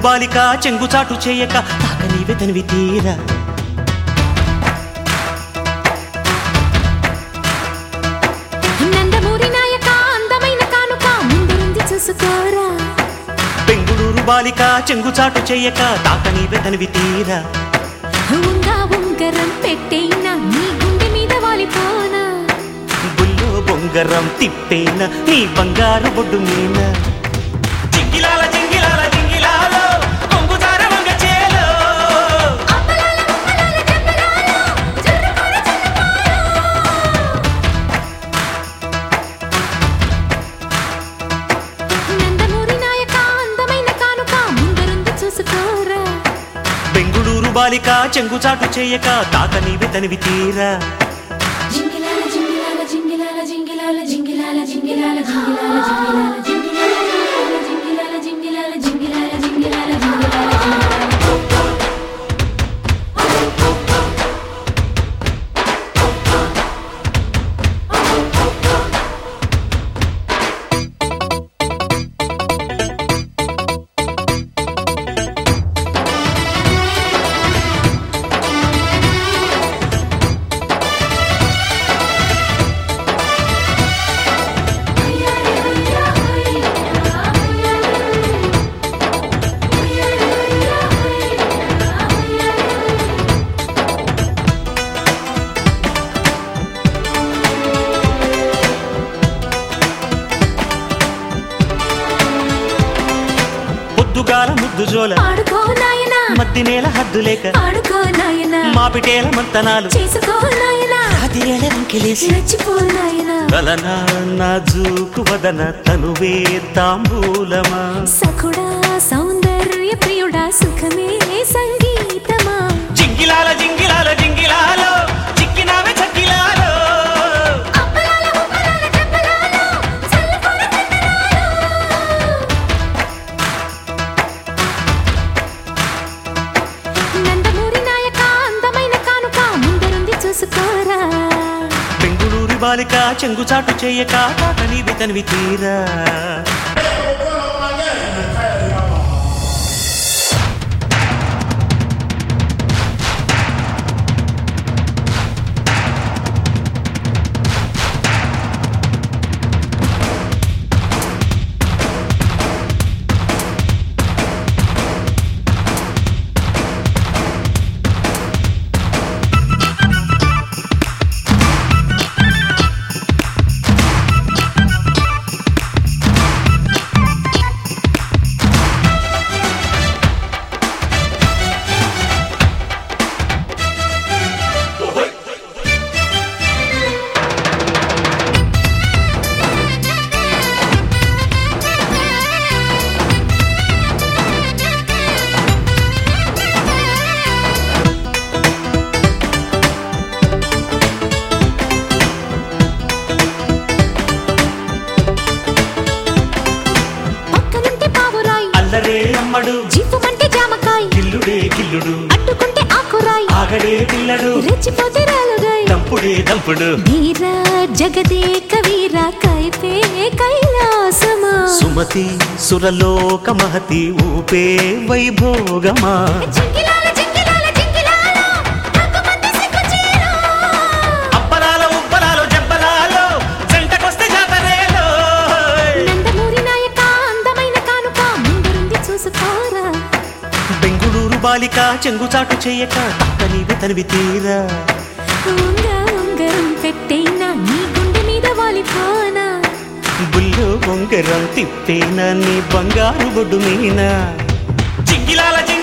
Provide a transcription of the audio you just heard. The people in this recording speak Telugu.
బాలిక చెంగుచాటు చేయక తాక నీవే తనివి తీరా నందమూరి నాయక అందమైన కానుక ముందుంది చూసుకోరా బెంగుళూరు బాలిక చెంగుచాటు చేయక తాక నీవే తనివి తీరా ఉంగా ఉంగరం పెట్టేనా నీ గుండె మీద వాలిపోనా బుల్లో బొంగరం తిప్పేనా నీ బంగారు బొడ్డు మీన జింగిలాల జింగిలాల జింగిలాలో కొంగుదార వంగ చేలో అప్పలాల ముప్పలాల జంబలాలో జర్రకోర జర్రకోర నందమూరి నాయక అందమైన కానుక ముందుంది చూసుకోరా బెంగుళూరు బాలిక చెంగుచాటు చేయక తాక నీవే తనివి తీరా జింగిలాల జింగిలాల జింగిలాల జింగిలాల జింగిలాల జింగిలాల జింగిలాల జింగిలాల జింగిలాల జింగిలాల జింగిలాల పొద్దుగాల ముద్దు జోల ఆడుకో నాయనా మద్ది నేల హద్దు లేక ఆడుకో నాయనా మాపిటేల మంతనాలు చేసుకో నాయనా అదిరేళ రంకెలేసి రెచ్చిపో నాయనా గలన నాజూకు వదన తనువే తాంబూలమా సఖుడా సౌందర్య ప్రియుడా సుఖమే సంగీతమా జింగిలాల జింగిలాల జింగిలాలో చిక్కినావే చక్కిలాలో అప్పలాల ముప్పలాల జంబలాలో చల్లకోర నందమూరి నాయక అందమైన కానుక ముందుంది చూసుకోరా బెంగుళూరు బాలిక చెంగుచాటు చేయక తాక నీవే తనివి తీరా పక్కనుంటే పావురాయి అల్లరే అమ్మడు జీపుమంటే జామకాయ గిల్లుడే గిల్లుడు అడ్డుకుంటే ఆకురాయి ఆగడే పిల్లడు రెచ్చిపోతే రాలుగాయి దంపుడే దంపుడు వీరా జగదేక వీరా కైపే కైలాసమా సుమతి సురలోక మహతి ఊపే వైభోగమా జింగిలాల జింగిలాల జింగిలాల రంగుమంది సిగ్గుచీరా అప్పలాల ఉప్పలాలు జబ్బలాలో జంటకొస్తే జాతరేలో నందమూరి నాయక అందమైన కానుక ముందుంది చూసుకోరా బెంగుళూరు బాలిక చెంగుచాటు చేయక తాక నీవే తనివి తీరా ఉంగా ఉంగరం పెట్టేనా నీ గుండె మీద వాలిపోనా బుల్లో బొంగరం తిప్పేనా నీ బంగారు బొడ్డు మీనా జింగిలాల